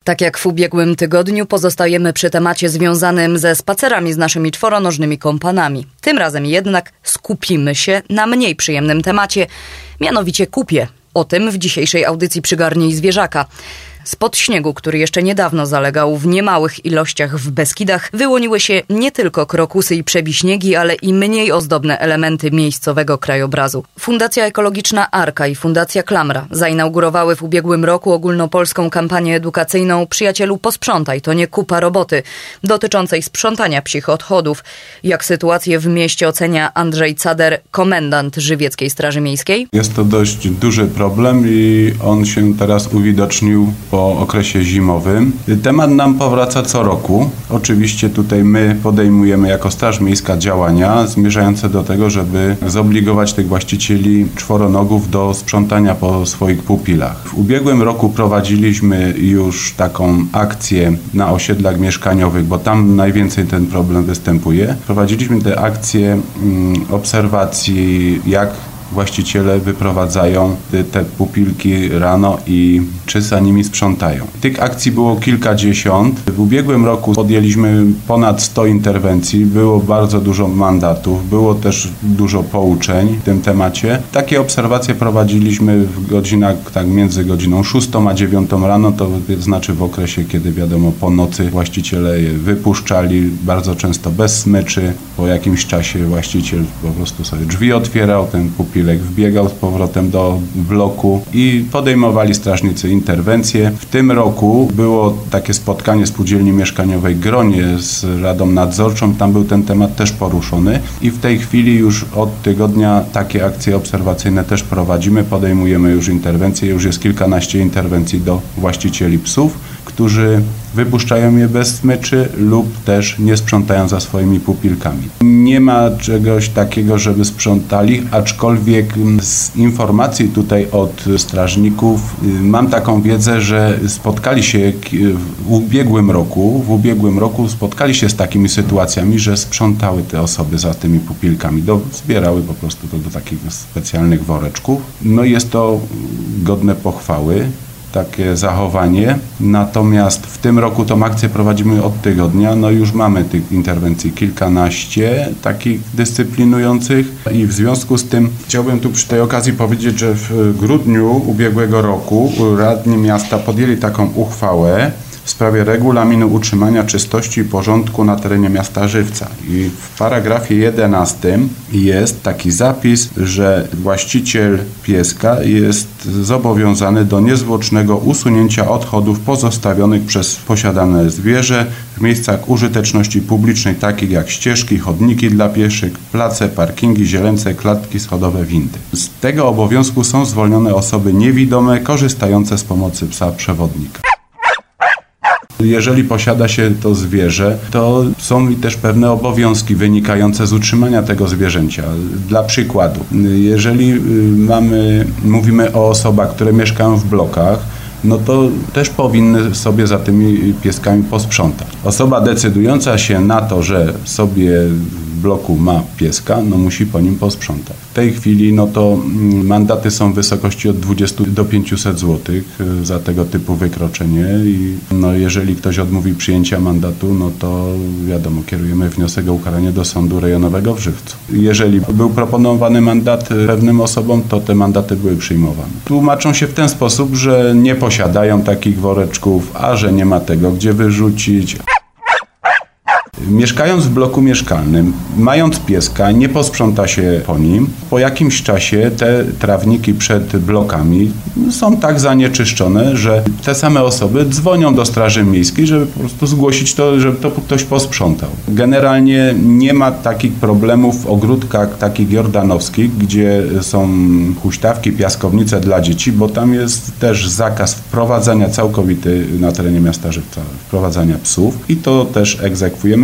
Tak jak w ubiegłym tygodniu pozostajemy przy temacie związanym ze spacerami z naszymi czworonożnymi kompanami. Tym razem jednak skupimy się na mniej przyjemnym temacie, mianowicie kupie. O tym w dzisiejszej audycji Przygarnij Zwierzaka. Spod śniegu, który jeszcze niedawno zalegał w niemałych ilościach w Beskidach, wyłoniły się nie tylko krokusy i przebiśniegi, ale i mniej ozdobne elementy miejscowego krajobrazu. Fundacja Ekologiczna Arka i Fundacja Klamra zainaugurowały w ubiegłym roku ogólnopolską kampanię edukacyjną Przyjacielu posprzątaj, to nie kupa roboty, dotyczącej sprzątania psich odchodów. Jak sytuację w mieście ocenia Andrzej Cader, komendant Żywieckiej Straży Miejskiej? Jest to dość duży problem i on się teraz uwidocznił po okresie zimowym. Temat nam powraca co roku. Oczywiście tutaj my podejmujemy jako Straż Miejska działania zmierzające do tego, żeby zobligować tych właścicieli czworonogów do sprzątania po swoich pupilach. W ubiegłym roku prowadziliśmy już taką akcję na osiedlach mieszkaniowych, bo tam najwięcej ten problem występuje. Prowadziliśmy te akcje obserwacji, jak właściciele wyprowadzają te pupilki rano i czy za nimi sprzątają. Tych akcji było kilkadziesiąt. W ubiegłym roku podjęliśmy ponad 100 interwencji, było bardzo dużo mandatów, było też dużo pouczeń w tym temacie. Takie obserwacje prowadziliśmy w godzinach, tak między godziną 6 a 9 rano, to znaczy w okresie, kiedy wiadomo po nocy właściciele je wypuszczali, bardzo często bez smyczy. Po jakimś czasie właściciel po prostu sobie drzwi otwierał, ten pupilek wbiegał z powrotem do bloku i podejmowali strażnicy interwencje. W tym roku było takie spotkanie Spółdzielni Mieszkaniowej Gronie z Radą Nadzorczą, tam był ten temat też poruszony i w tej chwili już od tygodnia takie akcje obserwacyjne też prowadzimy, podejmujemy już interwencje, już jest kilkanaście interwencji do właścicieli psów, którzy wypuszczają je bez smyczy lub też nie sprzątają za swoimi pupilkami. Nie ma czegoś takiego, żeby sprzątali, aczkolwiek z informacji tutaj od strażników mam taką wiedzę, że spotkali się w ubiegłym roku spotkali się z takimi sytuacjami, że sprzątały te osoby za tymi pupilkami, zbierały po prostu to do takich specjalnych woreczków. No jest to godne pochwały. Takie zachowanie. Natomiast w tym roku tą akcję prowadzimy od tygodnia. No już mamy tych interwencji kilkanaście, takich dyscyplinujących i w związku z tym chciałbym tu przy tej okazji powiedzieć, że w grudniu ubiegłego roku radni miasta podjęli taką uchwałę w sprawie regulaminu utrzymania czystości i porządku na terenie miasta Żywca. I w paragrafie 11 jest taki zapis, że właściciel pieska jest zobowiązany do niezwłocznego usunięcia odchodów pozostawionych przez posiadane zwierzę w miejscach użyteczności publicznej, takich jak ścieżki, chodniki dla pieszych, place, parkingi, zielence, klatki schodowe, windy. Z tego obowiązku są zwolnione osoby niewidome korzystające z pomocy psa przewodnika. Jeżeli posiada się to zwierzę, to są też pewne obowiązki wynikające z utrzymania tego zwierzęcia. Dla przykładu, jeżeli mówimy o osobach, które mieszkają w blokach, no to też powinny sobie za tymi pieskami posprzątać. Osoba decydująca się na to, że sobie w bloku ma pieska, no musi po nim posprzątać. W tej chwili no to mandaty są w wysokości od 20 do 500 zł za tego typu wykroczenie i no jeżeli ktoś odmówi przyjęcia mandatu, no to wiadomo, kierujemy wniosek o ukaranie do Sądu Rejonowego w Żywcu. Jeżeli był proponowany mandat pewnym osobom, to te mandaty były przyjmowane. Tłumaczą się w ten sposób, że nie posiadają takich woreczków, a że nie ma tego gdzie wyrzucić. Mieszkając w bloku mieszkalnym, mając pieska, nie posprząta się po nim. Po jakimś czasie te trawniki przed blokami są tak zanieczyszczone, że te same osoby dzwonią do Straży Miejskiej, żeby po prostu zgłosić to, żeby to ktoś posprzątał. Generalnie nie ma takich problemów w ogródkach takich jordanowskich, gdzie są huśtawki, piaskownice dla dzieci, bo tam jest też zakaz wprowadzania całkowity na terenie miasta Żywca, wprowadzania psów i to też egzekwujemy.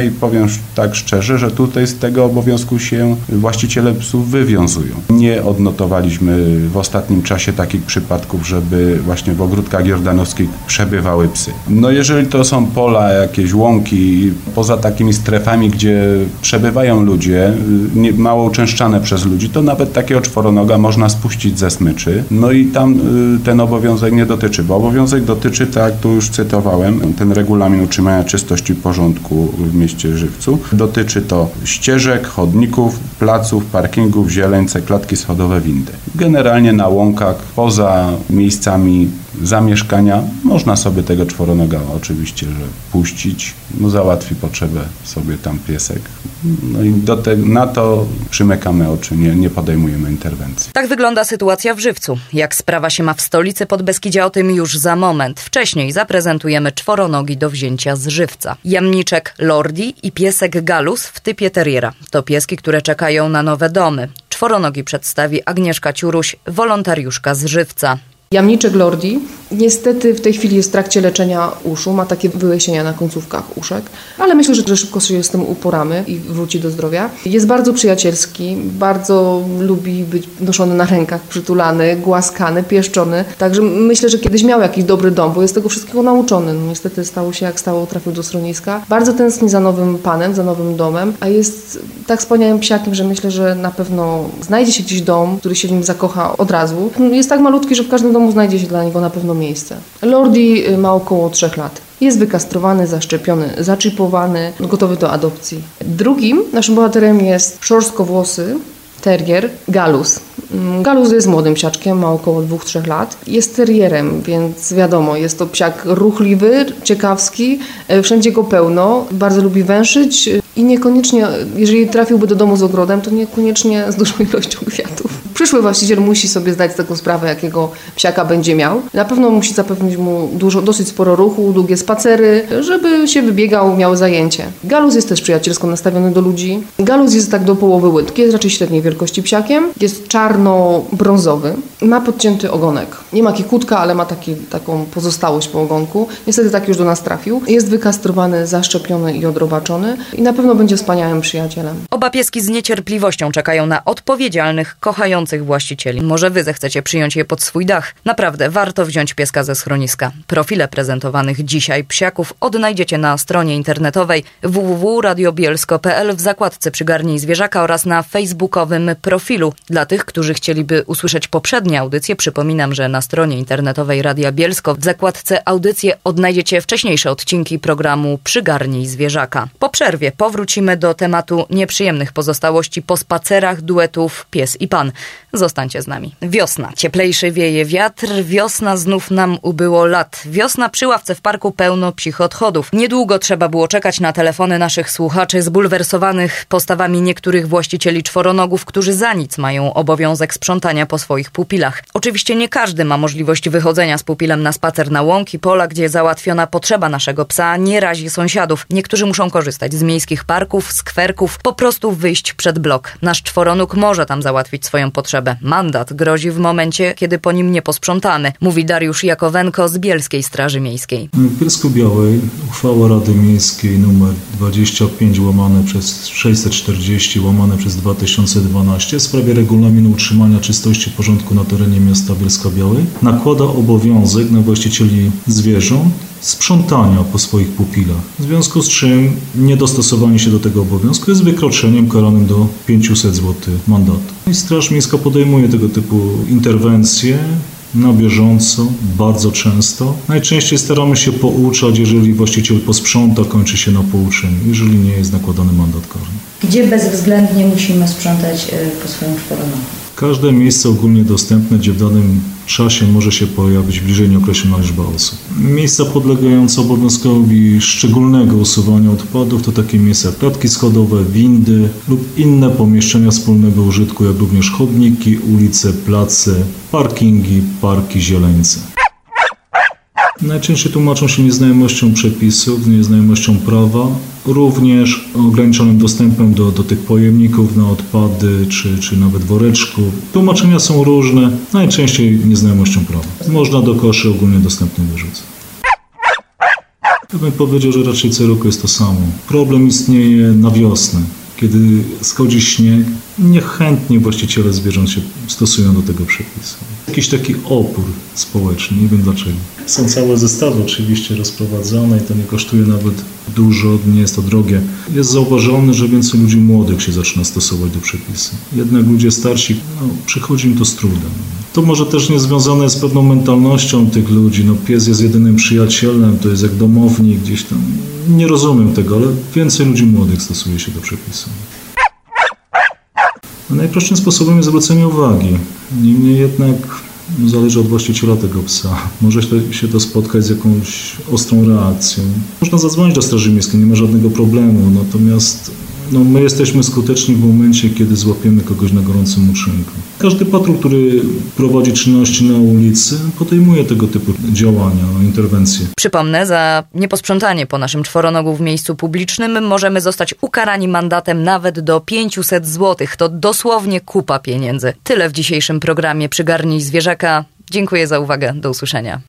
i powiem tak szczerze, że tutaj z tego obowiązku się właściciele psów wywiązują. Nie odnotowaliśmy w ostatnim czasie takich przypadków, żeby właśnie w ogródkach jordanowskich przebywały psy. No jeżeli to są pola, jakieś łąki, poza takimi strefami, gdzie przebywają ludzie, mało uczęszczane przez ludzi, to nawet takiego czworonoga można spuścić ze smyczy. No i tam ten obowiązek nie dotyczy, bo obowiązek dotyczy, tak jak tu już cytowałem, ten regulamin utrzymania czystości i porządku w mieście Żywcu. Dotyczy to ścieżek, chodników, placów, parkingów, zieleńce, klatki schodowe, windy. Generalnie na łąkach, poza miejscami zamieszkania można sobie tego czworonoga oczywiście, że puścić, załatwi potrzebę sobie tam piesek. No i na to przymykamy oczy, nie podejmujemy interwencji. Tak wygląda sytuacja w Żywcu. Jak sprawa się ma w stolicy Podbeskidzia, o tym już za moment. Wcześniej zaprezentujemy czworonogi do wzięcia z żywca. Jamniczek Lordi i piesek Galus w typie teriera. To pieski, które czekają na nowe domy. Czworonogi przedstawi Agnieszka Ciuruś, wolontariuszka z Żywca. Jamniczek Lordi niestety w tej chwili jest w trakcie leczenia uszu, ma takie wyłesienia na końcówkach uszek, ale myślę, że szybko się z tym uporamy i wróci do zdrowia. Jest bardzo przyjacielski, bardzo lubi być noszony na rękach, przytulany, głaskany, pieszczony, także myślę, że kiedyś miał jakiś dobry dom, bo jest tego wszystkiego nauczony. No, niestety stało się jak stało, trafił do schroniska. Bardzo tęskni za nowym panem, za nowym domem, a jest tak wspaniałym psiakiem, że myślę, że na pewno znajdzie się gdzieś dom, który się w nim zakocha od razu. Jest tak malutki, że w każdym domu znajdzie się dla niego na pewno miejsce. Lordi ma około 3 lat. Jest wykastrowany, zaszczepiony, zaczipowany, gotowy do adopcji. Drugim naszym bohaterem jest szorstko-włosy terrier Galus. Galus jest młodym psiaczkiem, ma około 2-3 lat. Jest terrierem, więc wiadomo, jest to psiak ruchliwy, ciekawski, wszędzie go pełno, bardzo lubi węszyć i niekoniecznie, jeżeli trafiłby do domu z ogrodem, to niekoniecznie z dużą ilością kwiatów. Przyszły właściciel musi sobie zdać z tego sprawę, jakiego psiaka będzie miał. Na pewno musi zapewnić mu dosyć sporo ruchu, długie spacery, żeby się wybiegał, miał zajęcie. Galus jest też przyjacielsko nastawiony do ludzi. Galus jest tak do połowy łydki, jest raczej średniej wielkości psiakiem. Jest czarno-brązowy. Ma podcięty ogonek. Nie ma kikutka, ale ma taką pozostałość po ogonku. Niestety tak już do nas trafił. Jest wykastrowany, zaszczepiony i odrobaczony i na pewno będzie wspaniałym przyjacielem. Oba pieski z niecierpliwością czekają na odpowiedzialnych, kochających właścicieli. Może wy zechcecie przyjąć je pod swój dach. Naprawdę warto wziąć pieska ze schroniska. Profile prezentowanych dzisiaj psiaków odnajdziecie na stronie internetowej www.radiobielsko.pl w zakładce Przygarnij Zwierzaka oraz na facebookowym profilu. Dla tych, którzy chcieliby usłyszeć poprzednie audycje, przypominam, że na stronie internetowej Radia Bielsko w zakładce Audycje odnajdziecie wcześniejsze odcinki programu Przygarnij Zwierzaka. Po przerwie powrócimy do tematu nieprzyjemnych pozostałości po spacerach duetów Pies i Pan. Zostańcie z nami. Wiosna. Cieplejszy wieje wiatr. Wiosna znów nam ubyło lat. Wiosna przy ławce w parku pełno psich odchodów. Niedługo trzeba było czekać na telefony naszych słuchaczy zbulwersowanych postawami niektórych właścicieli czworonogów, którzy za nic mają obowiązek sprzątania po swoich pupilach. Oczywiście nie każdy ma możliwość wychodzenia z pupilem na spacer na łąki, pola, gdzie załatwiona potrzeba naszego psa nie razi sąsiadów. Niektórzy muszą korzystać z miejskich parków, skwerków, po prostu wyjść przed blok. Nasz czworonóg może tam załatwić swoją potrzebę. Mandat grozi w momencie, kiedy po nim nie posprzątamy, mówi Dariusz Jakowenko z Bielskiej Straży Miejskiej. W Bielsku-Białej uchwała Rady Miejskiej nr 25/640/2012 w sprawie regulaminu utrzymania czystości i porządku na terenie miasta Bielska-Białej nakłada obowiązek na właścicieli zwierząt sprzątania po swoich pupilach. W związku z czym niedostosowanie się do tego obowiązku jest wykroczeniem karanym do 500 zł mandatu. I Straż Miejska podejmuje tego typu interwencje na bieżąco, bardzo często. Najczęściej staramy się pouczać, jeżeli właściciel posprząta, kończy się na pouczeniu, jeżeli nie jest nakładany mandat karny. Gdzie bezwzględnie musimy sprzątać po swoim czworonogu? Każde miejsce ogólnie dostępne, gdzie w danym czasie może się pojawić bliżej nieokreślona liczba osób. Miejsca podlegające obowiązkowi szczególnego usuwania odpadów to takie miejsca jak klatki schodowe, windy lub inne pomieszczenia wspólnego użytku, jak również chodniki, ulice, place, parkingi, parki, zieleńce. Najczęściej tłumaczą się nieznajomością przepisów, nieznajomością prawa, również ograniczonym dostępem do tych pojemników na odpady, czy nawet woreczków. Tłumaczenia są różne, najczęściej nieznajomością prawa. Można do koszy ogólnie dostępnych wyrzucać. Ja bym powiedział, że raczej co roku jest to samo. Problem istnieje na wiosnę. Kiedy schodzi śnieg, niechętnie właściciele zwierząt się stosują do tego przepisu. Jakiś taki opór społeczny, nie wiem dlaczego. Są całe zestawy oczywiście rozprowadzane i to nie kosztuje nawet dużo, nie jest to drogie. Jest zauważalne, że więcej ludzi młodych się zaczyna stosować do przepisu. Jednak ludzie starsi, przychodzi im to z trudem. To może też nie związane z pewną mentalnością tych ludzi. Pies jest jedynym przyjacielem, to jest jak domownik gdzieś tam. Nie rozumiem tego, ale więcej ludzi młodych stosuje się do przepisu. Najprostszym sposobem jest zwrócenie uwagi. Niemniej jednak zależy od właściciela tego psa. Może się to spotkać z jakąś ostrą reakcją. Można zadzwonić do Straży Miejskiej, nie ma żadnego problemu. Natomiast my jesteśmy skuteczni w momencie, kiedy złapiemy kogoś na gorącym uczynku. Każdy patrol, który prowadzi czynności na ulicy, podejmuje tego typu działania, interwencje. Przypomnę, za nieposprzątanie po naszym czworonogu w miejscu publicznym możemy zostać ukarani mandatem nawet do 500 zł. To dosłownie kupa pieniędzy. Tyle w dzisiejszym programie Przygarnij Zwierzaka. Dziękuję za uwagę. Do usłyszenia.